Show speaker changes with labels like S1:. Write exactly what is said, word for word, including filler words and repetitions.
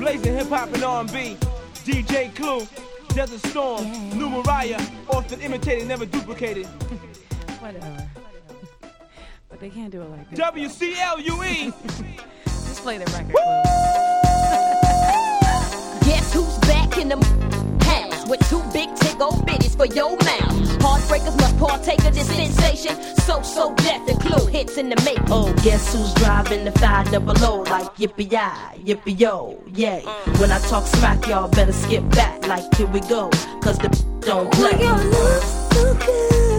S1: blazing hip hop and R and B. D J Clue, Desert Storm, yeah. New Mariah, often imitated, never duplicated.
S2: Whatever. But they can't do it like this.
S1: W C L U E.
S2: Just play the record.
S3: Guess who's back in the house with two big tick old bitties for your mouth? Heartbreakers must partake of this sensation. So, so death and Clue hits in the make. Oh, guess who's driving the five double O like yippee-yi, yippee-yo, yay. When I talk smack, y'all better skip back like here we go, cause the don't play.
S4: When your love's so good,